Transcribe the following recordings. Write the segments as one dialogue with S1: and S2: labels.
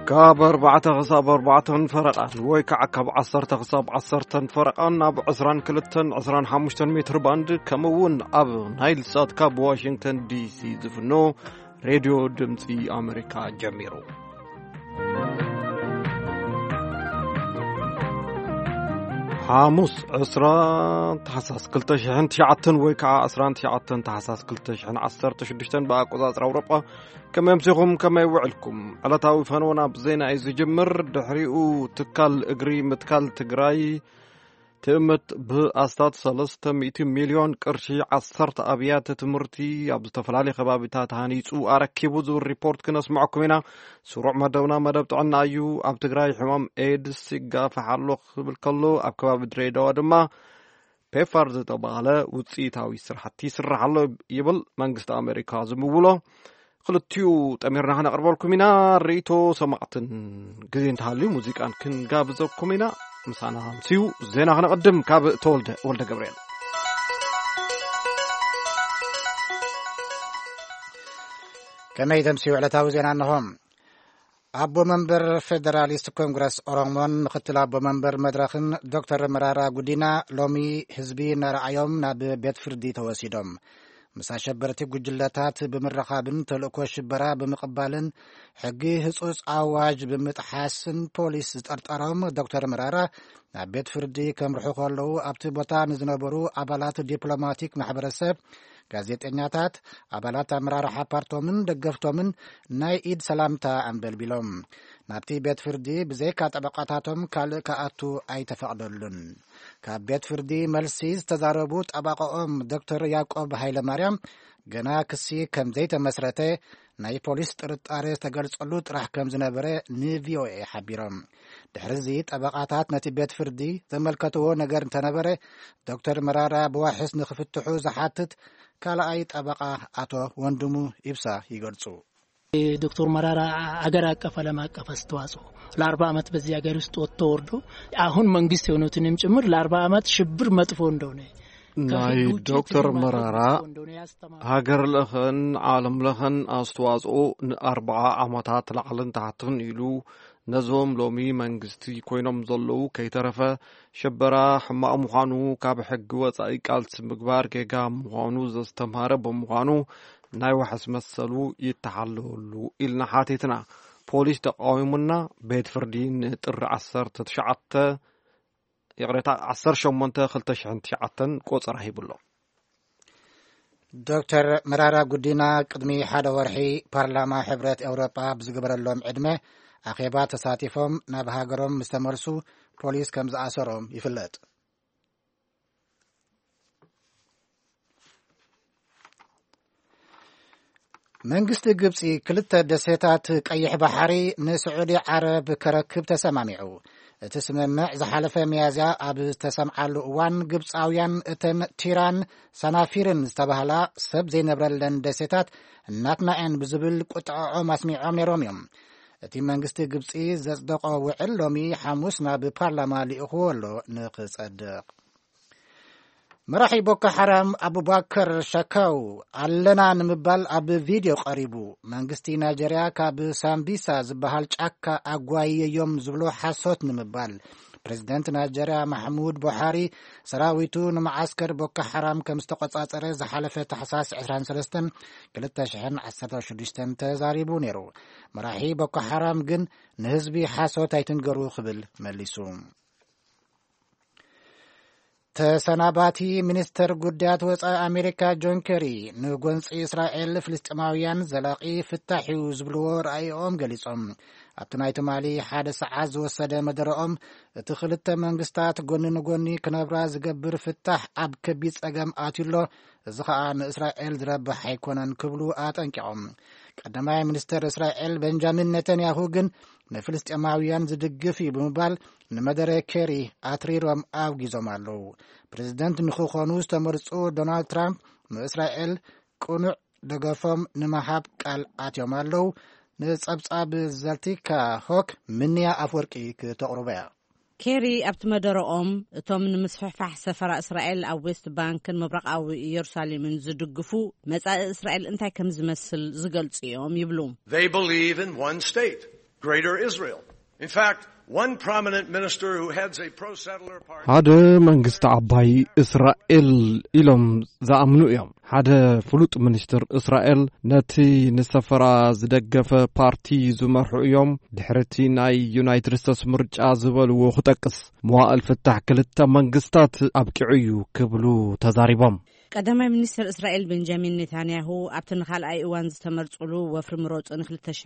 S1: كاب 4 فرقان ويكع كاب 10 خصاب 10 فرقان اب 22-25 متر باند كمون اب نايل سات كاب واشنطن دي سي زفنو راديو دمصي امريكا جميرو حاموس 10 تحساس كلتشحن تشعتن ويكع 10 تشعتن تحساس كلتشحن 16 باقوزات اوروبا كما يمسيكم كما يوعلكم على تاوي فانونا بزينا ايز جمر دحريقو تكال اقري متكال تقراي تأمت بأستاد 300 مليون قرشي 10 أبيات تمرتي أبستفلالي خبابتات هانيسو أركبو ذو الريبورت كنا سمعكم هنا سروع مدونا مدبت عنا أيو أب تقراي حمام إيد السيقا فحالوخ بالكلو أب كباب دريدا ودما بيفرز تبالة وتسيتاوي سرحتي سرحالو يبل منغست أمريكا زمولو خلطيو تأميرنا هنا قربالكم هنا ريتو سمعتن قزين تهالي موزيكان كن قابزوكم هنا مسانا مسيو زينا خنا قدم كاب تولد ولد جبريل
S2: كما يدمسيو على تاو زينا أنهم أبو منبر فيدراليست كونغرس أورانغون مختل أبو منبر مدرخن دكتور مرارا قدينا لومي حزبي نرعيوم ناب بيت فردي توسيدهم مسا شبرتي قجلتات بمرخابن تلقو شبرا بمقبالن حقي هصوص آواج بمتحاسن بوليس ترطرهم دكتور مرارا نابيت فردي كمرحو خلو أبتي بوتا نزنبرو أبالات ديبلوماتيك محبرسب ጋዜጠኛታት አባላት አመራርሓ ፓርቶምን ደገፍቶምን ናይ ኢድ ሰላምታ አንበል ቢሎም ናብቲ ቤት ፍርዲ ብዘይካ ጠበቃታቶም ካልእ ከኣቱ ኣይተፈቅደሉን ካብ ቤት ፍርዲ መልሲ ዝተዛረቡ ጠበቃኦም ዶክተር ያዕቆብ ሃይለ ማርያም ገና ክሲ ከም ዘይተመስረተ ናይ ፖሊስ ጥርጣሬ ተገልጸሉ ጥራሕ ከም ዝነበረ ንቪኦኤ ሓቢሮም ድሕሪዚ ጠበቃታት ነቲ ቤት ፍርዲ ተመልከትዎ ነገር እንተነበረ ዶክተር መራራ ብዋሕስ ንኽፍትሑ ዝሓትት ካልኣይ ጠበቃ አቶ ወንድሙ ኢብሳ ይገልጹ
S3: ዶክተር መራራ አገር አቀፍ ዓለም አቀፍ አስተዋጽኦ ለ40 ዓመት በዚህ ሀገር ውስጥ ወጥቶ ወርዶ አሁን መንግስት የሆኑትንም ጭምር ለ40 ዓመት ሽብር መጥፎ እንደሆነ
S1: ናይ ዶክተር መራራ ሃገር ለኸን ዓለም ለኸን አስተዋጽኦ ን40 ዓመታት ላዕልን ታሕትን ኢሉ ነዞም ሎሚ መንግስቲ ኮይኖም ዘለዉ ከይተረፈ ሸበራ ሕማቅ ምዃኑ ካብ ሕጊ ወፃኢ ቃልሲ ምግባር ጌጋ ምዃኑ ዘስተምሃረ ብምዃኑ ናይ ዋሕስ መሰሉ ይተሓለወሉ ኢልና ሓቲትና ፖሊስ ተቃዊሙና ቤት ፍርዲ ንጥሪ 19 يقرأ 18-2009 قصر هيبلو
S2: دكتور مرارا قدينا قدمي حدا ورحي بارلاما حبرات أوروبا بزقبر اللوم عدمه أخيبات تساتيفهم نابهاجرهم مستمرسو بوليس كمز عصرهم يفلت منغست ግብጽ ክልተ ደሴታት ቀይሕ ባሕሪ ንስዑዲ ዓረብ ከረክብ ተሰማሚዑ እቲ ስምምዕ ዝሓለፈ ሚያዝያ ኣብ ተሰምዓሉ እዋን ግብጻውያን እተን ቲራን ሰናፊርን ዝተባህላ ሰብ ዘይነብረለን ደሴታት እናትናኤን ብዝብል ቁጥዖም ኣስሚዖም ነይሮም እዮም እቲ መንግስቲ ግብጺ ዘጽደቆ ውዕል ሎሚ ሐሙስ ናብ ፓርላማ ሊእኽዎ ኣሎ ንኽጸድቕ መራሒ ቦኮ ሐራም አቡበከር ሸካው አለና ንምባል ኣብ ቪድዮ ቀሪቡ መንግስቲ ናይጀሪያ ካብ ሳምቢሳ ዝበሃል ጫካ ኣጓየዮም ዝብሎ ሓሶት ንምባል ፕሬዝደንት ናይጀሪያ ማሕሙድ ቡሃሪ ሰራዊቱ ንማዓስከር ቦኮ ሐራም ከም ዝተቆጻጸረ ዝሓለፈ ታሕሳስ 23 2016 ተዛሪቡ ነይሩ መራሒ ቦኮ ሐራም ግን ንህዝቢ ሓሶት ኣይትንገሩ ክብል መሊሱ ተሰናባቲ ሚኒስተር ጉዳያት ወፃኢ አሜሪካ ጆን ኬሪ ንጎንፂ እስራኤል ፍልስጤማውያን ዘላቂ ፍታሕዩ ዝብልዎ ረኣይኦም ገሊጾም ኣብቲ ናይ ትማሊ ሓደ ሰዓት ዝወሰደ መደረኦም እቲ ክልተ መንግስታት ጎኒ ንጎኒ ክነብራ ዝገብር ፍታሕ ኣብ ከቢድ ፀገም ኣትዩሎ እዚ ከዓ ንእስራኤል ዝረብሕ ኣይኮነን ክብሉ ኣጠንቂቖም ቀዳማይ ሚኒስተር እስራኤል ቤንጃሚን ኔታንያሁ ግን ንፍልስጤማውያን ዝድግፍ እዩ ብምባል ንመደረ ኬሪ ኣትሪሮም ኣውጊዞም ኣለዉ ፕሬዝደንት ንኽኾኑ ዝተመርፁ ዶናልድ ትራምፕ ንእስራኤል ቁኑዕ ደገፎም ንምሃብ ቃል ኣትዮም ኣለዉ ንጸብጻብ ዘልቲካ ሆክ ምንያ ኣፍወርቂ ክተቕርበያ
S4: ኬሪ ኣብቲ መደረኦም እቶም ንምስፍሕፋሕ ሰፈራ እስራኤል ኣብ ዌስት ባንክን ምብራቃዊ ኢየሩሳሌምን ዝድግፉ መጻኢ እስራኤል እንታይ ከም ዝመስል ዝገልጹ እዮም ይብሉ
S5: They believe in one state Greater Israel. In fact, one prominent minister who heads a pro-settler party
S1: هذا መንግስት ዓባይ እስራኤል ኢሎም ዝኣምኑ እዮም ሓደ ፍሉጥ ሚኒስትር እስራኤል ነቲ ንሰፈራ ዝደገፈ ፓርቲ ዝመርሑ እዮም ድሕረቲ ናይ ዩናይትድ ስቴትስ ምርጫ ዝበልዎ ክጠቅስ መዋእል ፍታሕ ክልተ መንግስታት ኣብቂዑ ክብሉ ተዛሪቦም
S4: ቀዳማይ ሚኒስትር እስራኤል ቤንጃሚን ኔታንያሁ ኣብቲ ንኻልኣይ እዋን ዝተመርጹሉ ወፍሪ ምሮጽን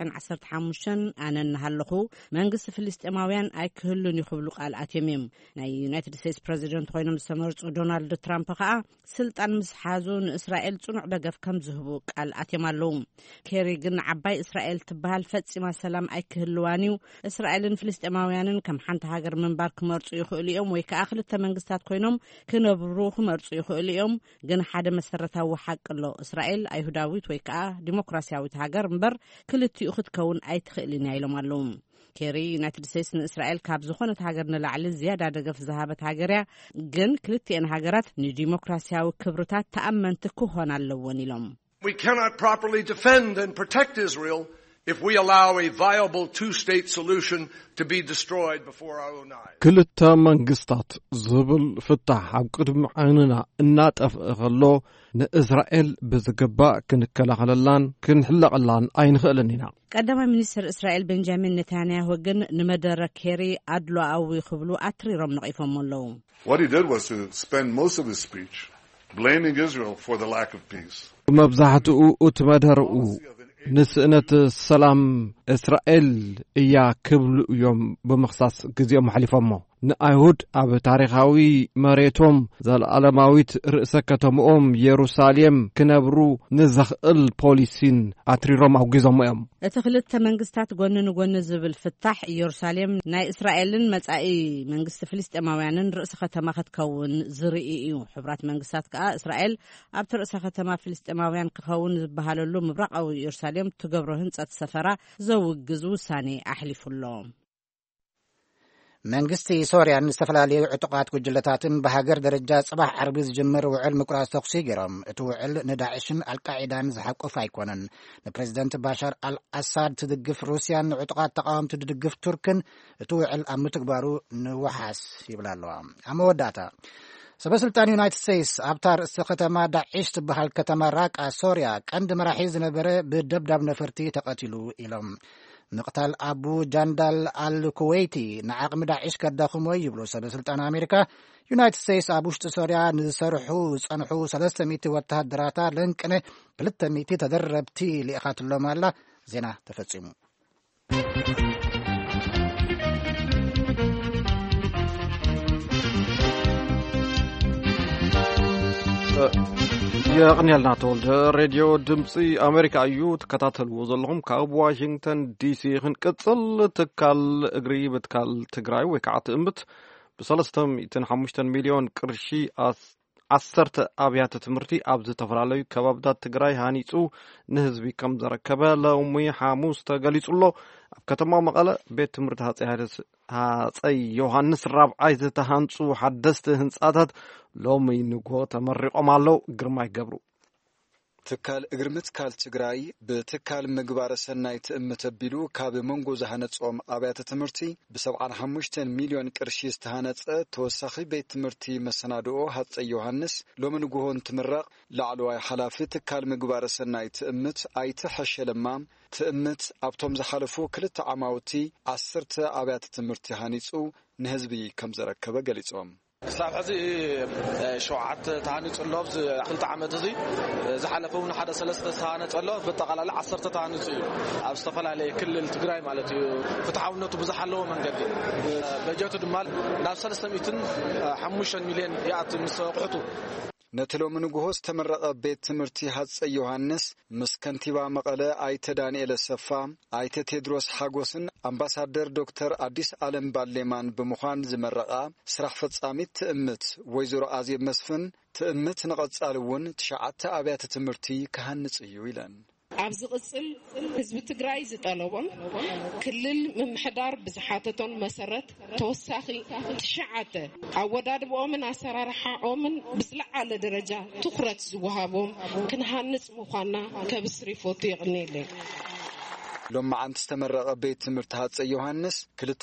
S4: 2015 ኣነናሃለኹ መንግስቲ ፍልስጤማውያን ኣይክህሉን ይኽብሉ ቃልኣት እዮም ናይ ዩናይትድ ስቴትስ ፕሬዚደንት ኮይኖም ዝተመርጹ ዶናልድ ትራምፕ ከዓ ስልጣን ምስ ሓዙ ንእስራኤል ጽኑዕ ደገፍ ከም ዝህቡ ቃልኣት እዮም ኣለዉ ኬሪ ግን ዓባይ እስራኤል ትበሃል ፈጺማ ሰላም ኣይክህልዋን እዩ እስራኤልን ፍልስጤማውያንን ከም ሓንቲ ሃገር ምንባር ክመርጹ ይኽእሉ እዮም ወይ ከዓ ክልተ መንግስታት ኮይኖም ክነብሩ ክመርጹ ይኽእሉ እዮም ሓደ መሰረታዊ ሓቅሎ እስራኤል ኣይሁዳዊት ወይ ከዓ ዲሞክራሲያዊት ሃገር እምበር ክልቲኡ ክትከውን ኣይትኽእልን ኢሎም ኣለዉ ኬሪ ዩናይትድ ስቴትስ ንእስራኤል ካብ ዝኾነት ሃገር ንላዕሊ ዝያዳ ደገፍ ዝሃበት ሃገርያ ግን ክልቲአን ሃገራት ንዲሞክራሲያዊ ክብርታት ተኣመንቲ ክኾን ኣለወን ኢሎም
S5: We cannot properly defend and protect Israel if we allow a viable two-state solution to be destroyed before our own eyes.
S1: ክልተ መንግስታት ዝብል ፍታሕ ኣብ ቅድሚ ዓይንና እናጠፍእኸሎ ንእስራኤል ብዝግባእ ክንከላኸለላን ክንሕለቐላን ኣይንኽእልን ኢና
S4: ቀዳማይ ሚኒስትር እስራኤል ቤንጃሚን ኔታንያሁ ግን ንመደረ ኬሪ ኣድሎኣዊ ክብሉ ኣትሪሮም ነቒፎም ኣለዉ
S6: What he did was to spend most of his speech blaming Israel for the lack of peace.
S1: መብዛሕትኡ እትመደርኡ ንስእነት ሰላም እስራኤል እያ ክብሉ እዮም ብምኽሳስ ጊዜኦም ሓሊፎሞ ንአይሁድ ኣብ ታሪኻዊ መሬቶም ዘለዓለማዊት ርእሰ ከተማኦም ኢየሩሳሌም ክነብሩ ንዝኽእል ፖሊሲን ኣትሪሮም ኣውጊዞም እዮም
S4: እቲ ክልተ መንግስታት ጎኒ ንጎኒ ዝብል ፍታሕ ኢየሩሳሌም ናይ እስራኤልን መጻኢ መንግስቲ ፍልስጤማውያንን ርእሰ ከተማ ክትከውን ዝርኢ እዩ ሕብራት መንግስታት ከዓ እስራኤል ኣብቲ ርእሰ ከተማ ፍልስጤማውያን ክኸውን ዝበሃለሉ ምብራቃዊ ኢየሩሳሌም ትገብሮ ህንጸት ሰፈራ ዘውግዝ ውሳኔ ኣሕሊፉሎ
S2: መንግስቲ ሶርያን ዝተፈላለዩ ዕጡቃት ጉጅለታትን በሃገር ደረጃ ጽባሕ ዓርቢ ዝጅምር ውዕል ምቁራጽ ተኽሲ ገይሮም እቲ ውዕል ንዳዕሽን አልቃዒዳን ዝሓቆፍ ኣይኮነን ንፕሬዚደንት ባሻር አልአሳድ ትድግፍ ሩስያን ዕጡቃት ተቃወምቲ ትድግፍ ቱርክን እቲ ውዕል ኣብ ምትግባሩ ንወሓስ ይብላ ኣለዋ ኣብ መወዳእታ ሰበስልጣን ዩናይትድ ስቴትስ ኣብታ ርእሲ ከተማ ዳዕሽ ትበሃል ከተማ ራቃ ሶርያ ቀንዲ መራሒ ዝነበረ ብደብዳብ ነፈርቲ ተቐቲሉ ኢሎም مقتل أبو جندل الكويتي نعقم داعش كداخمو يبلو سبسلطان أمريكا يونايتد ستيتس أبوشت سوريا نسرحو صنحو 300 وتهدراتا لنكنه 300 تدربتي لإخات اللوم الله زينا تفصيمو
S1: يغنيلنا تولد راديو دمسي أمريكا أيو تكتاتل وزلهم كاب واشنطن دي سي خنقصل تكال اغري بتكال تግራይ ወይ ከዓ ትእምት ب350 ሚሊዮን ቅርሺ ዓሰርተ ኣብያተ ትምህርቲ ኣብ ዝተፈላልዩ ከባቢታት ትግራይ ሃኒጹ ንህዝቢ ከም ዘረከበ ሎሚ ሐሙስ ተገሊጹሎ ኣብ ከተማ መቐለ ቤት ትምህርቲ ሃፀይ ዮሐንስ ራብዓይ ዝተሃንጹ ሓደስተ ህንጻታት ሎሚ ንጎ ተመሪቆም ኣለው ግርማይ ገብሩ
S7: ትካል እግርምት ካል ትግራይ በትካል ምግባረ ሰናይ ትእምት ቢሉ ካብ መንጎ ዘሃነጾም ኣብያተ ትምህርቲ ብ75 ሚሊዮን ቅርሺ ዝተሃነጸ ተወሳኺ ቤት ትምህርቲ መሰናድኦ ሃፀይ ዮሐንስ ሎሚ ንጎሆን ትምረቕ ላዕለዋይ ሓላፊ ትካል ምግባረ ሰናይ ትእምት ኣይተሐሸለማ ትእምት ኣብቶም ዝሓለፉ ክልተ ዓማውቲ 10 ኣብያተ ትምህርቲ ሃኒጹ ንህዝቢ ከም ዘረከበ ገሊጾም
S8: كساب حزي شوعات تهاني تقلوب خلط عمد هذي زحلفون حدا سلسلة تهاني تقلوب بالتقال 10 تهاني أبستفل عليه كل التجراي مالتي فتحاولنا تبزحلو من قدي بجوته دمال ناس 350 مليون يعطي مسوقته
S7: نتلو من جهوز تمرق بيت تمرتي هاتسي يوحنس مسكنتي ومقالة آيت دانيال السفا آيت تدرس حاجوسن أمباسادر دكتور أديس آلم بالليمان بمخان زمرقا سرح فتساميت تأمت ويزور عزيب مسفن تأمت نقص ألون تشعت أبيات تمرتي كهنس يويلان
S9: عبز قصل حزب تجراي زطلبهم كلل ممحدار بزحاتتون مسرت توساخي تشعته عوداد بومن اسرارحا اومن بسلع على درجه تخرت زوهابهم كنهنص مخانا كبسري فوتي يغنيلي
S7: ሎም ዓንት ዝተመረቀ ቤት ትምህርቲ ሃፀይ ዮሃንስ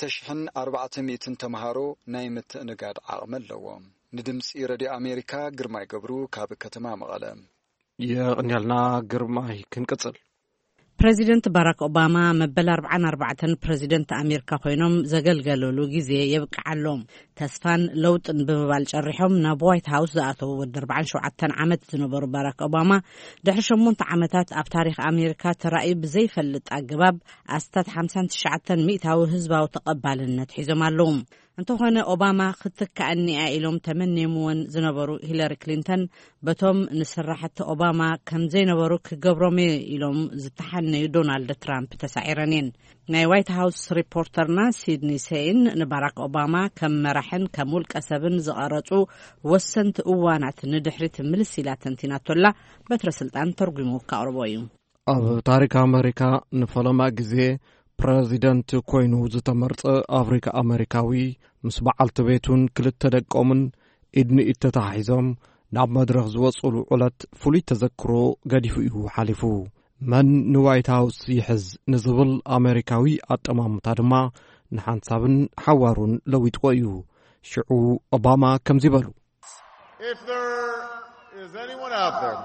S7: 2400 ተማሃሮ ናይ ምትእንጋድ ዓቕሚ ኣለዎም። ንድምፂ ሬድዮ ኣሜሪካ ግርማይ ገብሩ ካብ ከተማ መቐለ
S1: የቅንያልና ግርማይ ክንቅጽል
S4: ፕሬዚደንት ባራክ ኦባማ መበል 44 ፕሬዚደንት ኣሜሪካ ኮይኖም ዘገልገለሉ ግዜ የብቅዓሎም ተስፋን ለውጥን ብምባል ጨሪሖም ናብ ዋይት ሃውስ ዝኣተው ወዲ 47 ዓመት ዝነበሩ ባራክ ኦባማ ድሕሪ 8 ዓመታት ኣብ ታሪኽ ኣሜሪካ ተራእዩ ብዘይፈልጥ ኣገባብ ኣስታት 59 ሚእታዊ ህዝባዊ ተቐባልነት ሒዞም ኣለዉ። እንተኾነ ኦባማ ክትከኣኒኣ ኢሎም ተመኒሞን ዝነበሩ ሂለሪ ክሊንተን በቶም ንስራሕቲ ኦባማ ከም ዘይነበሩ ክገብሮም ኢሎም ዝተሓነዩ ዶናልድ ትራምፕ ተሳዒረንን። ናይ ዋይት ሃውስ ሪፖርተርና ሲድኒ ሴይን ንባራክ ኦባማ ከም መራሕን ከም ውልቀ ሰብን ዝቐረጹ ወሰንቲ እዋናት ንድሕሪት ምልስ ኢላ ተንቲናቶላ በትረ ስልጣን ተርጉሙ ካቅርቦ እዩ።
S1: ኣብ ታሪክ ኣሜሪካ ንፈለማ ግዜ ፕሬዚደንት ኮይኑ ዝተመርጸ ኣፍሪካ ኣሜሪካዊ ምስ በዓልቲ ቤቱን ክልተ ደቆምን ኢድኒ ኢድ ተታሒዞም ናብ መድረኽ ዝወጽሉ ዕለት ፍሉይ ተዘክሮ ገዲፉ እዩ ሓሊፉ። መን ንዋይት ሃውስ ይሕዝ ንዝብል ኣሜሪካዊ ኣጠማምታ ድማ ንሓንሳብን ሓዋሩን ለዊጥዎ እዩ። ሽዑ ኦባማ ከምዚ በሉ
S10: If there is anyone out there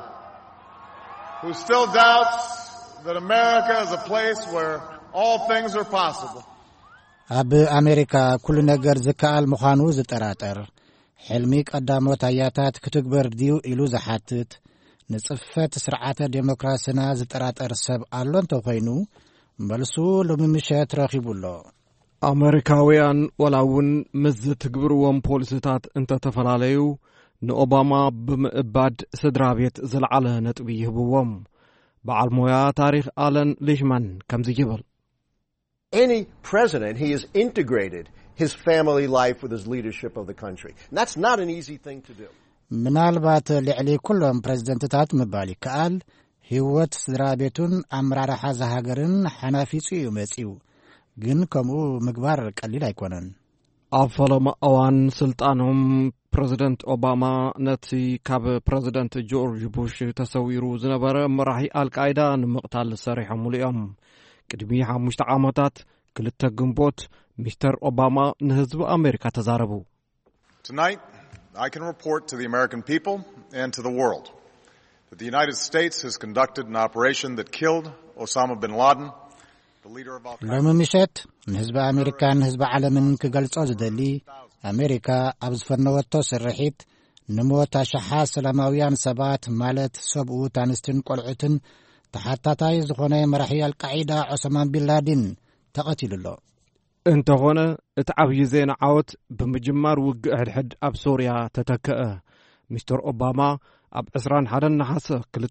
S10: who still doubts that America is a place where all things are possible.
S2: ኣብ ኣሜሪካ ኩሉ ነገር ዝከኣል ምዃኑ ዝጠራጠር ሕልሚ ቀዳሞት ኣያታት ክትግበር ድዩ ኢሉ ዝሓትት ንጽፈት ስርዓተ ዴሞክራሲና ዝጠራጠር ሰብ ኣሎ እንተኾይኑ መልሱ ልምምሸት ረኺቡሎ።
S1: ኣሜሪካውያን ወላውን ምስ ዝትግብርዎም ፖሊሲታት እንተተፈላለዩ ንኦባማ ብምእባድ ስድራ ቤት ዝለዓለ ነጥቢ ይህብዎም። በዓል ሞያ ታሪክ ኣለን ሊሽማን ከምዚ ይብል
S11: Any president, he has integrated his family life with his leadership of the country. And that's not an easy thing to do.
S2: ምናልባት ልዕሊ ኩሎም ፕሬዚደንትታት ምባል ይከኣል ህይወት ስድራ ቤቱን ኣመራርሓ ሃገርን ሓናፊጹ እዩ መጺኡ ግን ከምኡ ምግባር ቀሊል ኣይኮነን።
S1: ኣብ ፈለማ እዋን ስልጣኖም ፕሬዚደንት ኦባማ ነቲ ካብ ፕሬዚደንት ጆርጅ ቡሽ ተሰዊሩ ዝነበረ መራሒ አልቃይዳ ንምቕታል ሰሪሖም እዮም። ቅድሚ 5 ዓመታት ክልተ ግንቦት ሚስተር ኦባማ ንህዝቢ ኣሜሪካ ተዛረቡ።
S10: Tonight, I can report to the American people and to the world that the United States has conducted an operation that killed Osama bin Laden, the leader of Al-Qaeda.
S2: ለምምሸት ንህዝቢ ኣሜሪካን ህዝቢ ዓለምን ክገልጾ ዝደሊ ኣሜሪካ ኣብ ዝፈነወቶ ስርሒት ንሞት ኣሽሓት ሰላማውያን ሰባት ማለት ሰብኡት ኣንስትን ቆልዑትን ተሓታታይ ዝኾነ መራሒ አልቃዒዳ ኦሳማ ቢን ላደን ተቐቲሉሎ።
S1: እንተኾነ እቲ ዓብዪ ዜና ዓወት ብምጅማር ውግእ ሕድሕድ ኣብ ሶርያ ተተክአ። ሚስተር ኦባማ ኣብ 21 ነሓሰ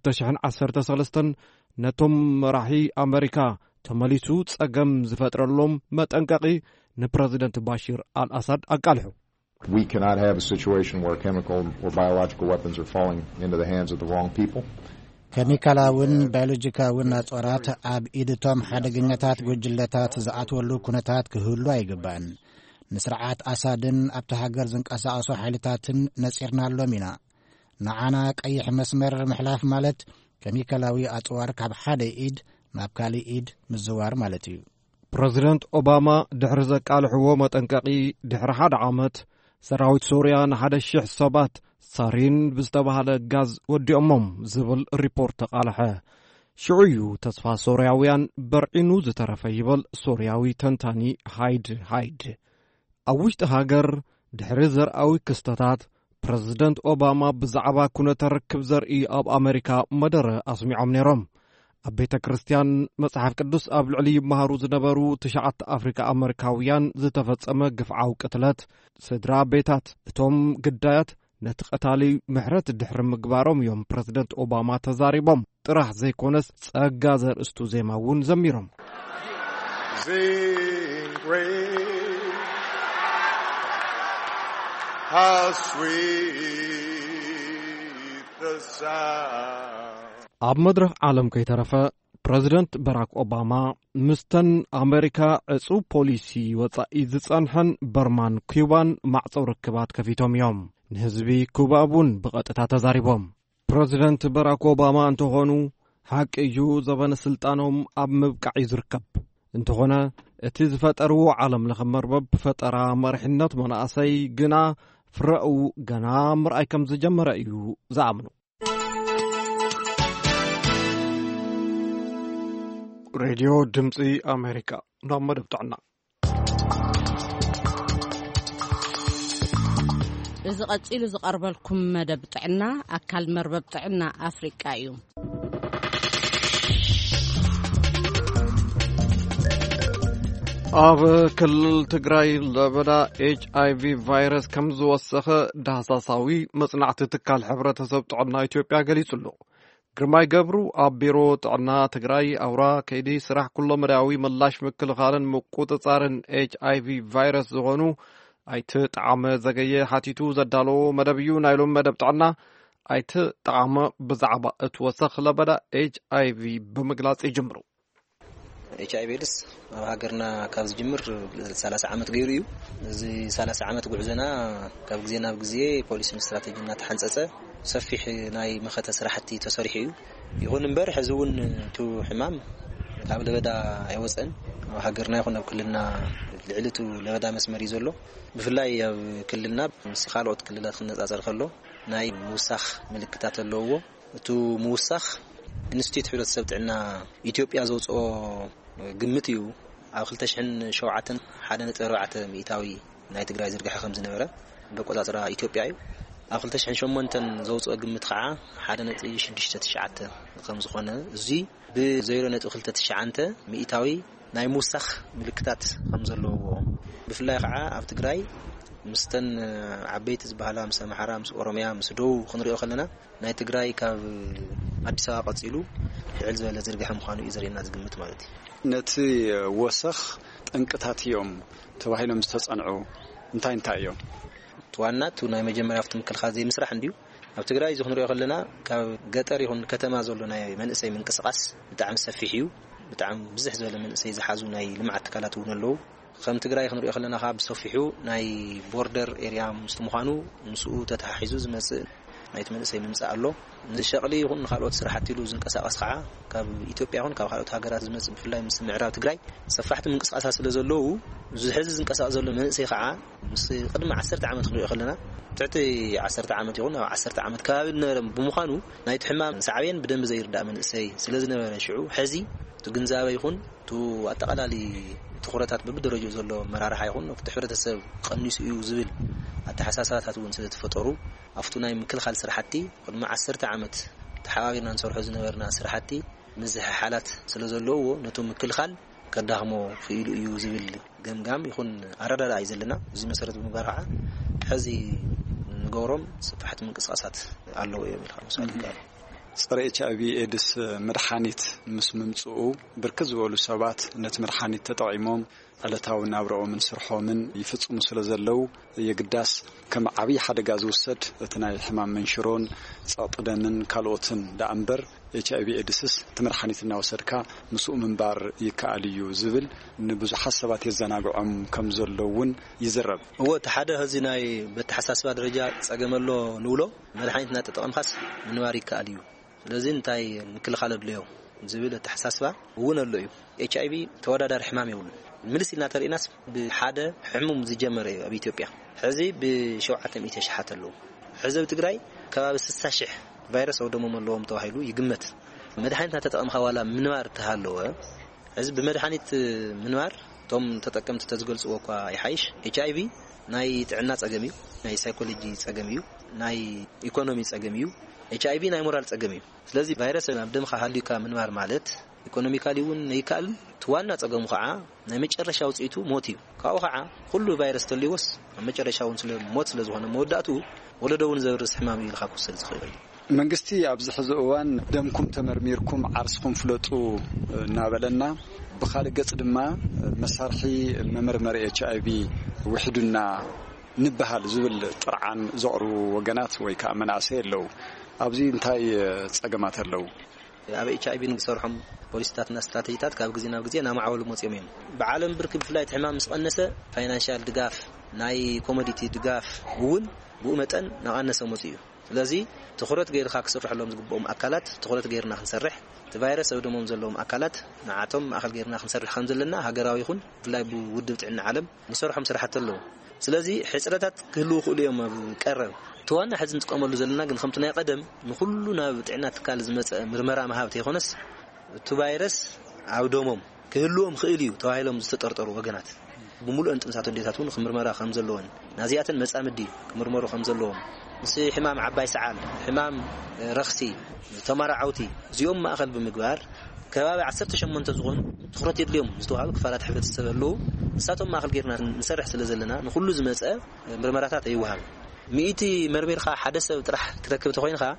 S1: 2013 ነቶም መራሒ ኣሜሪካ ተመሊሱ ጸገም ዝፈጥረሎም መጠንቀቒ ንፕሬዚደንት ባሽር አልአሳድ አቃልሑ።
S12: We cannot have a situation where chemical or biological weapons are falling into the hands of the wrong people.
S2: ኬሚካላውን ባዮሎጂካውን ኣጽዋራት ኣብ ኢድቶም ሓደገኛታት ጉጅለታት ዝኣትወሉ ኩነታት ክህሉ ኣይግባእን። ንስርዓት ኣሳድን ኣብቲ ሃገር ዝንቀሳቐሱ ሓይልታትን ነጺርናሎም ኢና። ንዓና ቀይሕ መስመር ምሕላፍ ማለት ኬሚካላዊ ኣጽዋር ካብ ሓደ ኢድ ናብ ካሊእ ኢድ ምዝዋር ማለት እዩ።
S1: ፕሬዚደንት ኦባማ ድሕሪ ዘቃልሕዎ መጠንቀቒ ድሕሪ 1 ዓመት ሰራዊት ሶርያ ን1,000 ሰባት ሳሪን ብዝተባሃለ ጋዝ ወዲኦሞም ዝብል ሪፖርት ተቃልሐ። ሽዑዩ ተስፋ ሶርያውያን በርዒኑ ዝተረፈ ይብል ሶርያዊ ተንታኒ ሃይድ። ኣብ ውሽጢ ሃገር ድሕሪ ዘርአዊ ክስተታት ፕሬዚደንት ኦባማ ብዛዕባ ኩነተ ርክብ ዘርኢ ኣብ ኣሜሪካ መደረ ኣስሚዖም ነይሮም። ኣብ ቤተ ክርስቲያን መጽሓፍ ቅዱስ ኣብ ልዕሊ ይመሃሩ ዝነበሩ 9 ኣፍሪካ ኣሜሪካውያን ዝተፈጸመ ግፍዓዊ ቅትለት ስድራ ቤታት እቶም ግዳያት ነቲ ቀታሊ ምሕረት ድሕሪ ምግባሮም እዮም ፕሬዚደንት ኦባማ ተዛሪቦም። ጥራሕ ዘይኮነስ ጸጋ ዘርእስቱ ዜማ እውን ዘሚሮም። ኣብ መድረኽ ዓለም ከይተረፈ ፕሬዚደንት ባራክ ኦባማ ምስተን ኣሜሪካ ዕጹብ ፖሊሲ ወጻኢ ዝጸንሐን በርማን ኩባን ማዕጸው ርክባት ከፊቶም እዮም። ንህዝቢ ኩባ እውን ብቐጥታ ተዛሪቦም። ፕሬዚደንት ባራክ ኦባማ እንተኾኑ ሓቂዩ ዘበነ ስልጣኖም ኣብ ምብቃዕ ይዝርከብ እንተኾነ እቲ ዝፈጠርዎ ዓለም ለኸ መርበብ ፈጠራ መሪሕነት መናእሰይ ግና ፍረኡ ገና ምርኣይ ከም ዝጀመረ እዩ ዝኣምኑ ሬድዮ ድምፂ ኣሜሪካ ናብ መደብ ጥዕና
S4: እዚ ቀፂሉ ዝቐርበልኩም መደብ ጥዕና ኣካል መርበብ ጥዕና ኣፍሪቃ እዩ
S1: ኣብ ክልል ትግራይ ለበዳ HIV ቫይረስ ከም ዝወሰኸ ዳህሳሳዊ መጽናዕቲ ትካል ሕብረተሰብ ጥዕና ኢትዮጵያ ገሊጹ ኣሎ ግርማይ ገብሩ ኣብ ቢሮ ጥዕና ትግራይ ኣውራ ከይዲ ስራሕ ኩሎ መዳዊ ምላሽ ምክልኻልን ምቁጽጻርን HIV ቫይረስ ዝኾኑ ኣይቲ ጣዕመ ዘገየ ሓቲቱ ዘዳለዎ መደብ እዩ ናይሎም መደብ ጥዕና ኣይቲ ጣዕመ ብዛዕባ እትወሰኽ ለበዳ HIV ብምግላጽ ይጅምሩ
S13: HIV ድስ ኣብ ሃገርና ካብ ዝጅምር 30 ዓመት ገይሩ እዩ እዚ 30 ዓመት ጉዕዘና ካብ ግዜ ናብ ግዜ ፖሊሲ ስትራቴጂና ተሓንጸጸ ሰፊሕ ናይ መኸተ ስራሕቲ ተሰሪሑ እዩ ይኹን እምበር ሕዚ እውን ቱ ሕማም ካብ ለበዳ ኣይወፀን ኣብ ሃገርና ይኹን ኣብ ክልልና ልዕልቱ ለበዳ መስመር እዩ ዘሎ ብፍላይ ኣብ ክልልና ምስ ካልኦት ክልላት ክነጻጸር ከሎ ናይ ምውሳኽ ምልክታት ኣለዎ እቱ ምውሳኽ ኢንስቲትዩት ሕብረተሰብ ጥዕና ኢትዮጵያ ዘውፅኦ ግምት እዩ ኣብ 2007 1.4 ሚእታዊ ናይ ትግራይ ዝርግሐ ከም ዝነበረ በቆጻጽራ ኢትዮጵያ እዩ ኣብ 2008 ዘውፅኦ ግምት ከዓ 1.69 ከም ዝኾነ እዚ ብ0.29 ሚእታዊ ናይ ምውሳኽ ምልክታት ከም ዘለዎ ብፍላይ ከዓ ኣብ ትግራይ ምስተን ዓበይቲ ዝበሃላ ምስ ኣምሓራ ምስ ኦሮሚያ ምስ ደቡብ ክንሪኦ ከለና ናይ ትግራይ ካብ ኣዲስ ኣበባ ቀፂሉ ልዕል ዝበለ ዝርግሐ ምዃኑ እዩ ዘርእየና ዝግምት ማለት እዩ
S7: ነቲ ወሰኽ ጠንቅታት እዮም ተባሂሎም ዝተጸንዑ እንታይ እዮም
S13: ዋናቱ ናይ መጀመርያ ፍት ምክልኻል ዘይ ምስራሕ እንዲዩ ኣብ ትግራይ ዝኽንሪኦ ከለና ካብ ገጠር ይኹን ከተማ ዘሎ ናይ መንእሰይ ምንቅስቓስ ብጣዕሚ ሰፊሕ እዩ ብጣዕሚ ብዙሕ ዝበለ መንእሰይ ዝሓዙ ናይ ልምዓት ትካላት እውን ኣለዉ ከም ትግራይ ክንሪኦ ከለና ካብ ሰፊሑ ናይ ቦርደር ኤሪያ ምስ ምዃኑ ምስኡ ተተሓሒዙ ዝመጽእ ናይቲ መንእሰይ ምምጻእ ኣሎ ንሸቕሊ ይኹን ካልኦት ስራሕቲ ኢሉ ዝንቀሳቐስ ከዓ ካብ ኢትዮጵያ ይኹን ካብ ካልኦት ሃገራት ዝመጽእ ብፍላይ ምስ ምዕራብ ትግራይ ሰፋሕቲ ምንቅስቓሳት ስለ ዘለዉ ዝሕዚ ዝንቀሳቐስ ዘሎ መንእሰይ ከዓ ምስ ቅድሚ 10 ዓመት ክንሪኦ ከለና ትዕቲ 10 ዓመት ይኹን ኣብ 10 ዓመት ከባቢ ነበረ ብምዃኑ ናይቲ ሕማም ሳዕብየን ብደንቢ ዘይርዳእ መንእሰይ ስለ ዝነበረ ሽዑ ሕዚ ትግንዛበ ይኹን ቱ ኣጠቓላሊ ትኹረታት በብደረጃኡ ዘሎ መራርሓ ይኹን ኣብቲ ሕብረተሰብ ቀኒሱ እዩ ዝብል ኣተሓሳስባታት እውን ስለ ተፈጠሩ ኣብቱ ናይ ምክልኻል ስራሕቲ ቅድሚ 10 ዓመት ተሓባቢርና ንሰርሖ ዝነበርና ስራሕቲ ምዝሕሓላት ስለ ዘለዎ ነቱ ምክልኻል ከዳኽሞ ክኢሉ እዩ ዝብል ገምጋም ይኹን ኣረዳዳ እዩ ዘለና እዚ መሰረት ብምግባር ከዓ ሕዚ ንገብሮም ሰፋሕቲ ምንቅስቓሳት ኣለዎ እዮም ኢልካ ምሳሌ ይካኣል
S7: ፀረ HIV ኤድስ መድሓኒት ምስ ምምጽኡ ብርክት ዝበሉ ሰባት ነቲ መድሓኒት ተጠቒሞም ዕለታዊ ናብርኦምን ስርሖምን ይፍጽሙ ስለ ዘለው የግዳስ ከም ዓብይ ሓደጋ ዝውሰድ እቲ ናይ ሕማም መንሽሮን ጸጥደምን ካልኦትን ዳእምበር HIV ኤድስስ ተመድሓኒት እናወሰድካ ምስኡ ምንባር ይከኣል እዩ ዝብል ንብዙሓት ሰባት የዘናግዖም ከም ዘለውን ይዝረብ
S13: እወ ሓደ ህዚ ናይ በተሓሳስባ ደረጃ ጸገመሎ ንብሎ መድሓኒት እናተጠቐምካስ ምንባር ይከኣል እዩ ስለዚ እንታይ ምክልኻል ኣድልዮ ዝብል ተሓሳስባ እውን ኣሎ እዩ HIV ተወዳዳሪ ሕማም ይብሉ ምልሲልና ተርእናስ ብሓደ ሕሙም ዝጀመረ እዩ ኣብ ኢትዮጵያ ሕዚ ብ700 ሸሓት ኣለዉ ሕዚ ኣብ ትግራይ ከባቢ 60,000 ቫይረስ ወደሞም ኣለዎም ተባሂሉ ይግመት መድሓኒት እናተጠቐምካ ዋላ ምንባር ተሃለወ ሕዚ ብመድሓኒት ምንባር ቶም ተጠቀምቲ ተዝገልጽዎ እኳ ይሓይሽ HIV ናይ ጥዕና ጸገም እዩ ናይ ሳይኮሎጂ ጸገም እዩ ናይ ኢኮኖሚ ጸገም እዩ HIV ናይ ሞራል ጸገም እዩ ስለዚ ቫይረስ ኣብ ደምካ ሃልዩካ ምንባር ማለት ኢኮኖሚካሊ እውን ይካል ትዋና ጸገሙ ከዓ ናይ መጨረሻ ውጽኢቱ ሞት እዩ ካብኡ ከዓ ኩሉ ቫይረስ ተልይወስ ኣብ መጨረሻ እውን ስለ ሞት ስለ ዝኾነ መወዳእቱ ወለዶውን ዘብርስ ሕማም ኢልካ ክውሰድ ዝኽእል
S7: መንግስቲ ኣብዚ ሕዚ እዋን ደምኩም ተመርሚርኩም ዓርስኩም ፍለጡ እናበለና ብኻልእ ገጽ ድማ መሳርሒ መመርመሪ HIV ውሕዱና ንበሃል ዝብል ጥርዓን ዘቕርቡ ወገናት ወይ ከዓ መናእሰይ ኣለዉ ኣብዚ እንታይ ጸገማት ኣለዉ
S13: ኣብ HIV ንሰርሖም ፖሊሲታትና ስትራቴጂታት ካብ ግዜ ናብ ግዜ ናማዕበሉ መጽኦም እዮም ብዓለም ብርክ ብፍላይ ሕማም ምስ ቀነሰ ፋይናንሻል ድጋፍ ናይ ኮሞዲቲ ድጋፍ እውን ብኡ መጠን ናቐነሰ መጽኡ እዩ ስለዚ ትኩረት ገይርካ ክስርሕሎም ዝግብኦም ኣካላት ትኩረት ገይርና ክንሰርሕ ቫይረስ ኣብ ደሞም ዘለዎም ኣካላት ንዓቶም ማእከል ገይርና ክንሰርሕ ከም ዘለና ሃገራዊ ይኹን ብፍላይ ብውድብ ጥዕና ዓለም ንሰርሖም ስራሕቲ ኣለዎ ስለዚ ሕፅረታት ክህልው ክእሉ እዮም ኣብ ቀረብ ተዋና ሕዚ ንጥቀመሉ ዘለና ግን ከምቲ ናይ ቀደም ንኩሉ ናብ ጥዕና ትካል ዝመፀ ምርመራ መሃብቲ ይኾነስ እቲ ቫይረስ ኣብ ደሞም ክህልዎም ክእል እዩ ተባሂሎም ዝተጠርጠሩ ወገናት بملء انتنسات وديتاتون خمرمرا خمزلون نازياتن مصامدي كمرمرو خمزلون مس حمام عباي سعال حمام رخسي تمرعوتي زيوم ما اخذ بمقبار كباب 18 زغون تخرت يدليوم زتوهاب كفالات حفت استبلو ساتهم ما اخذ غيرنا نسرح سلازلنا نخلو زمصه مرمراتات ايوهاب مئتي مرمرخا حدث طرح كتكب تخوينخا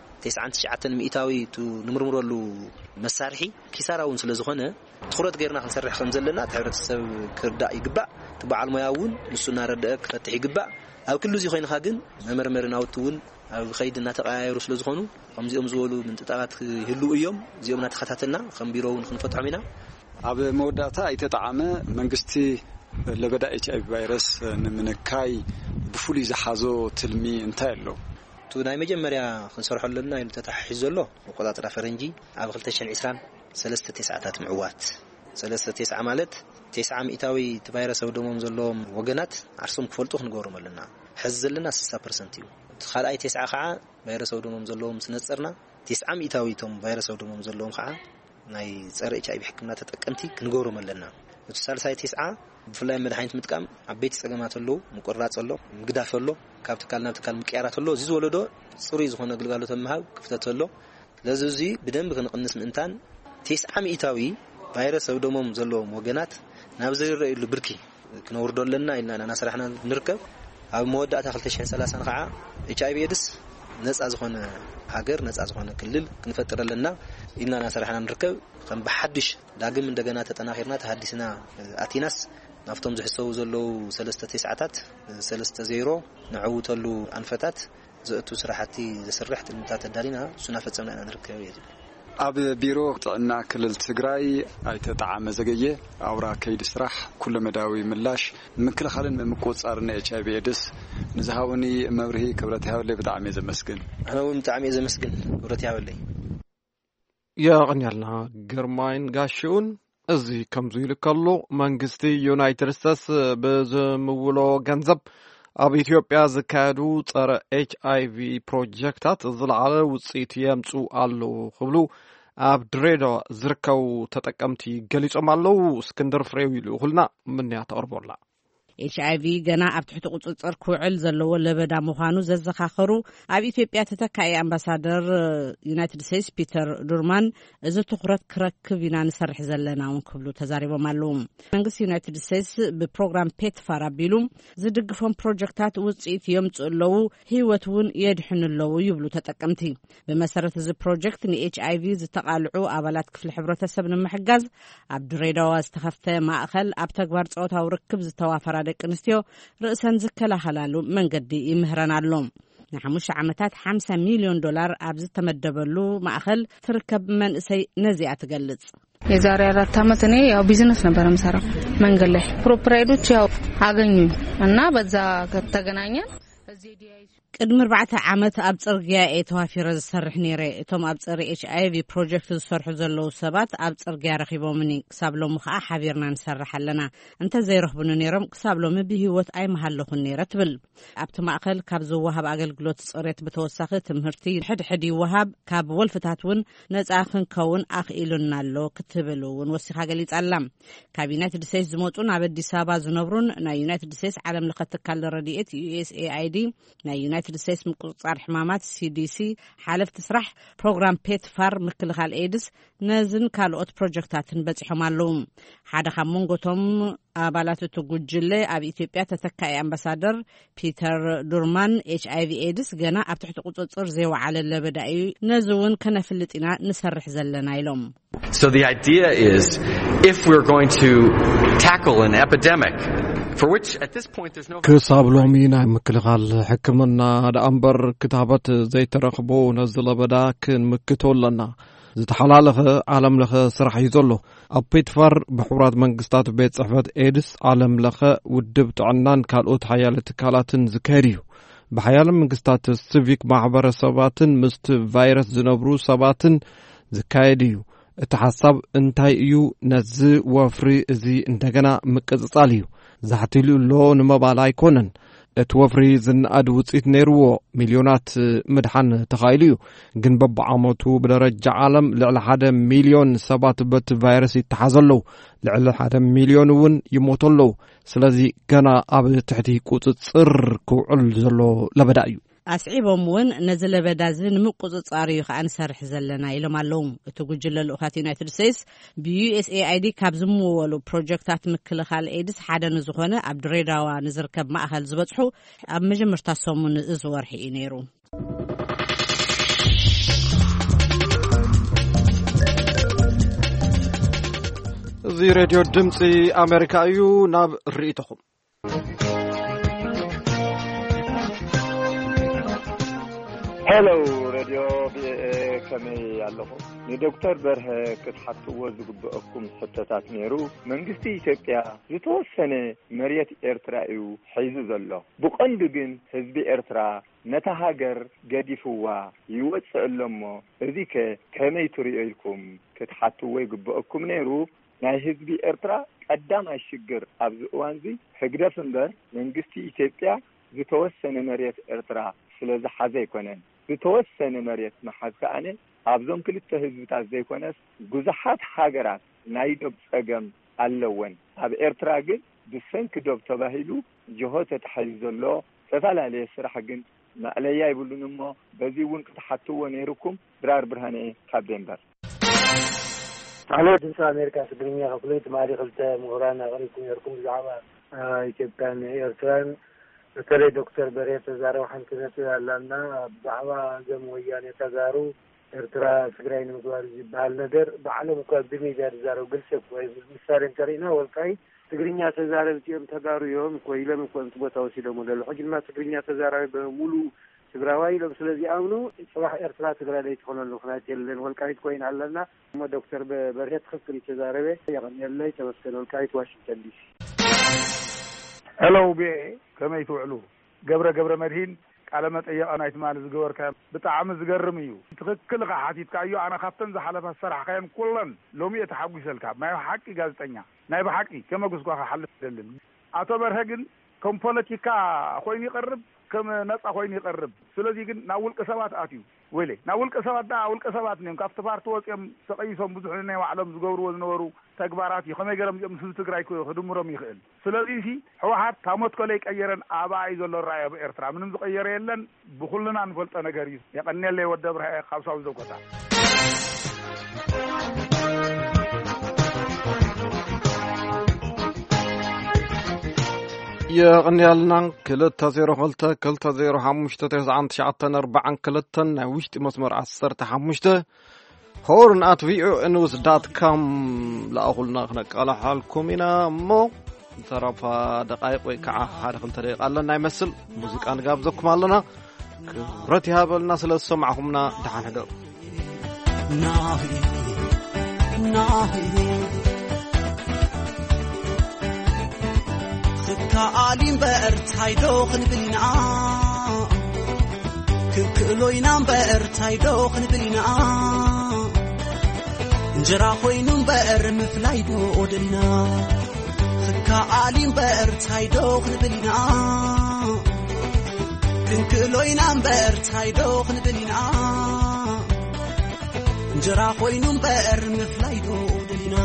S13: 9900 تو نمرمرلو مسارحي كيساراون سلازخونه تخرت غيرنا نسرح خمزلنا تحرت السب كردا يغبا تبعال مياون نسنا ردك فتح يغبا او كل زي خوينخا كن مرمرنا وتون او خيدنا تقايرو سلازخونو خمزيوم زولو من تطاقات يهلو ايوم زيومنا تخاتاتنا خمبيروون خنفتحمينا
S7: اب موداتا ايتطعمه منغستي لبدا اتش اي فيروس نمنكاي بفولي زحازو تلمي انتايلو
S13: تو ناي مجمريا خنسرحلنا يلو تتححزلو وقطاطرا فرنجي اب 2020 3 ساعات معوات 3 مالت 9 مئتاوي فيروس ودموم زلوم وغنات عرسوم كفلطو خنغورملنا حزلنا 60% يو خالاي 9 خا فيروس ودموم زلوم سنصرنا 9 مئتاوي توم فيروس ودموم زلوم خا ناي صار اتش اي بحكمنا تطقمتي كنغورملنا الثالثاي 9 بفلاي مدحينت متقام عبيت صقمات له مقراص له مغداف له كابت كالنا تكال مقيارات له زي زولدو صوري زخونه غلغالو تمهاب كفتت له لازوزي بدنب كنقنس منتان 9 مئتاوي فيروس ودموم زلوم وغنات نابزي ريلو بركي كنوردولنا إلنا أنا سرحنا نركب أو مودة 2030 خا اتش اي في ايدس نص ازخونه هاجر نص ازخونه كلل كنفتر لنا إلنا أنا سرحنا نركب كم بحدش داغم እንደገና ተጠናኺርና ተሐዲስና አቲናስ ናፍቶም ዝሕሰቡ ዘለው 3 9ታት 30 ንዕውተሉ አንፈታት ዘእቱ ስራሕቲ ዘስርሕ ትልምታት ዳሊና ሱና ፈጸምና ንርከብ እዩ
S7: ኣብ ቢሮ ጥዕና ክልል ትግራይ ኣይተጣዓመ ዘገየ ኣውራ ከይድ ስራሕ ኩሉ መዳዊ ምላሽ ምክልኻልን ምቆጻርና ኤችአይቪ ኤድስ ንዝሃውኒ መብርሂ ክብረት ያወለይ ብጣዕሚ ዘመስግን
S13: ኣነውም ብጣዕሚ ዘመስግን ክብረት ያወለይ
S1: يغنيالنا جرماين غاشون ازي كمزو يلكالو منغستي يونايتد ستيتس بزمولو غنزب اب اثيوبيا زكادو صر اتش اي في بروجكتات زلعله وصيت يمصو አሉ خبلو اب دريدو زركو تطقمتي غليصمالو اسكندر فريو يلو خلنا من يا تقربولا
S4: HIV ገና ኣብ ትሕቲ ቁጽጽር ኩዕል ዘለዎ ለበዳ ምዃኑ ዘዘኻኽሩ ኣብ ኢትዮጵያ ተተካይ ኣምባሳደር ዩናይትድ ስቴትስ ፒተር ዱርማን እዚ ትኹረት ክረክብ ኢና ንሰርሕ ዘለና ውን ክብሉ ተዛሪቦም ኣለዉ መንግስቲ ዩናይትድ ስቴትስ ብፕሮግራም ፔትፋር ኣቢሉ ዝድግፎም ፕሮጀክታት ውፅኢት የምጽኡ ኣለዉ ህይወት ውን የድሕኑ ኣለዉ ይብሉ ተጠቀምቲ ብመሰረት እዚ ፕሮጀክት ንኤችአይቪ ዝተቃልዑ ኣባላት ክፍሊ ሕብረተሰብ ንምሕጋዝ ኣብ ድሬዳዋ ዝተኸፍተ ማእኸል ኣብ ተግባር ጾታዊ ርክብ ዝተዋፈራ ደቅንስትዮ ርእሰን ዝከላኸላሉ መንገዲ ይምህረናሎም ንሓሙሽ ዓመታት $50 ሚሊዮን ኣብ ዝተመደበሉ ማእኸል ትርከብ መንእሰይ ነዚኣ ትገልጽ
S14: የዛሬ 4 ዓመት እኔ ያው ቢዝነስ ነበር የምሰራው መንገድ ላይ ፕሮፕራይዶች ያው አገኙኝ እና በዛ ከተገናኘን ቅድሚ 4 ዓመት ኣብ ጽርግያ ተዋፊረ ዝሰርሕ ነይረ እቶም ኣብ ጽሪ ኤችአይቪ ፕሮጀክት ዝሰርሑ ዘለው ሰባት ኣብ ጽርግያ ረኺቦምኒ ክሳብሎም ኸኣ ሓቢርና ንሰርሕ ኣለና እንተ ዘይረኽቡን ነይሮም ክሳብሎም ብህይወት ኣይመሃለኹን ነይረ ትብል ኣብቲ ማእኸል ካብ ዝወሃብ ኣገልግሎት ጽሬት ብተወሳኺ ትምህርቲ ሕድሕድ ይወሃብ ካብ ወልፍታት ውን ነፃ ክንከውን ኣኽኢሉና ኣሎ ክትብል ውን ወሲኻ ገሊጻ ኣላ ካብ ዩናይትድ ስቴትስ ዝመፁ ናብ ኣዲስ ኣበባ ዝነብሩን ናይ ዩናይትድ ስቴትስ ዓለም ለኸ ትካል ረድኤት USAID ናይ ዩናይትድ ስቴትስ ምቁጽጻር ሕማማት CDC ሓለፍቲ ስራሕ ፕሮግራም ፔትፋር ምክልኻል ኤድስ ነዝን ካልኦት ፕሮጀክታትን በፂሖም ኣለዉ ሓደ ካብ መንጎቶም ኣባላት ትጉጅለ ኣብ ኢትዮጵያ ተተካይ ኣምባሳደር ፒተር ዱርማን HIV ኤድስ ገና ኣብ ትሕቲ ቁጽጽር ዘይወዓለ ለበዳ እዩ ነዚ ውን ከነፍልጥና ንሰርሕ ዘለና ኢሎም
S15: So the idea is if we're going to tackle an epidemic for which at this point there's no
S1: كسابلومي ناي مكلخال حكمنا دأمبر كتابت زي ترخبو نزل بدا كن مكتولنا زتحلالخ عالم لخ سرح يزولو أو بيتفر بحورات منقستات بيت صحفات إيدس عالم لخ ودب تعنان كالوت حيالة كالاتن زكاريو ብሓያል መንግስታት ሲቪክ ማሕበረሰባትን ምስቲ ቫይረስ ዝነብሩ ሰባትን ዝካየድ እዩ እቲ ሓሳብ እንታይ እዩ ነዚ ወፍሪ እዚ እንደገና ምቅጽጻል እዩ ዛሕቲሉ ሎ ንምባል ኣይኮነን እቲ ወፍሪ ዝነኣድ ውፅኢት ነይርዎ ሚልዮናት ምድሓን ተኻኢሉ እዩ ግን በብዓመቱ ብደረጃ ዓለም ልዕሊ 1 ሚልዮን ሰባት በቲ ቫይረስ ይተሓዘለው ልዕሊ 1 ሚልዮን እውን ይሞተለው ስለዚ ገና ኣብ ትሕቲ ቁፅፅር ክውዕል ዘሎ ለበዳ እዩ
S4: ኣስዒቦም እውን ነዚ ለበዳ እዚ ንምቁፅጻር እዩ ከዓ ንሰርሕ ዘለና ኢሎም ኣለዉ እቲ ጉጅለ ልኡኻት ዩናይትድ ስቴትስ ብዩኤስኤአይዲ ካብ ዝምወሉ ፕሮጀክታት ምክልኻል ኤድስ ሓደ ንዝኾነ ኣብ ድሬዳዋ ንዝርከብ ማእኸል ዝበፅሑ ኣብ መጀመርታ ሰሙን እዚ ወርሒ እዩ ነይሩ
S1: እዚ ሬድዮ ድምፂ ኣሜሪካ እዩ ናብ ርእይቶኹም
S16: Hello, Radio كمي يالله ندكتور بره كتحطوا وزقبأكم حتتات نيرو منجستي إثيوبيا يتوسنة مريت إرتراء حيزو زلو بقندقن حزب إرتراء نتهاجر قديفوا يوسع لهم ذيك كمي تريئكم كتحطوا وزقبأكم نيرو ናይ ህዝቢ ኤርትራ ቀዳማይ ሽግር ኣብ ዝእዋንዚ ህግደፍ እምበር መንግስቲ ኢትዮጵያ ዝተወሰነ መሬት ኤርትራ ስለዝሓዘ ይኮነን ዝተወሰነ መሬት መሓዝ ከኣነ ኣብዞም ክልተ ህዝብታት ዘይኮነስ ብዙሓት ሃገራት ናይ ዶብ ፀገም ኣለወን ኣብ ኤርትራ ግን ብሰንኪ ዶብ ተባሂሉ ጅሆ ተተሓይዙ ዘሎ ዝተፈላለዩ ስራሕ ግን ማዕለያ ይብሉን እሞ በዚ እውን ክትሓትዎ ነይርኩም ድራር ብርሃኔ ካብ ዴንበር
S17: على دنس أمريكا سبرينيا خليت مالي خلت مغرانا غريكم يركم زعما إثيوبيان إيرتران بتري دكتور بريت تزارو حنكنا لنا زعما جمهوريان تزارو إيرترا سجراين مقوال جبال ندر بعلم مقوال بميجار زارو قلسك ومسار انترينا والكاي سجرينيا تزارو تيم تزارو يوم كويلا مقوال تبوتا وسيلة مدل حجل ما سجرينيا تزارو بمولو تقراوي لو سلازي آمنو صباح إرسالات تقرا لي تخلون الخنات يلين والكايت كوين علنا ما دكتور بريت خسري تزاربه يعني اللي تمسكن والكايت واشنطن دي سي
S18: هلو بي كما يتوعلو قبر مدين على ما تأيّ أنا يتمال زجور كام بتعم زجرميو تخكل قاعدين كأيو أنا خاطن زحلف الصراحة خيم كلن لومي يتحقق الكاب ما يحكي جاز تانية ما يحكي كما قصقا حل دلن أعتبر هجن كم بوليتيكا خويني قرب كم ناس أخويني يقرب سلذي جن ناول كسبات آتيو ويلي ناول كسبات دا ناول كسبات نيم كافتفار توك يم سقيسهم بزحنا وعلم زجور وزنورو تكباراتي خم يجرم مسلط كرايكو خدم رم يخل سلذي شيء هو حد ثامت كليك أيرن آبا عايز الله رأي بإرترا منهم زق أيرن بخلنا نفلت أنا جريس يقني اللي وده برا خمسة وزوجتا
S1: يغنيالنا كلتا زيرو خلتا كلتا زيرو حمشتا تسعان تشعطن أربعان كلتا ويشت مسمر عصر تحمشتا horn@vonews.com لأقولنا خناك على حالكم إنا مو طرفا دقائق ويكعا حارق الطريق ألنا يمثل موسيقى نقابزكم ألنا كبرتي هذا الناس اللي سمعهمنا دعان هدو
S19: كعالم بأرتايدو خنبلنا كلوينا بأرتايدو خنبلنا انجرا خوينم بأر مفلايدو أودلنا كعالم بأرتايدو خنبلنا كلوينا بأرتايدو خنبلنا انجرا خوينم بأر مفلايدو أودلنا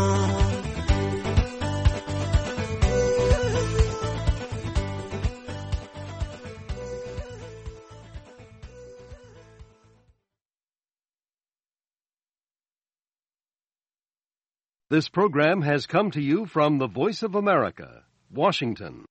S20: This program has come to you from the Voice of America, Washington.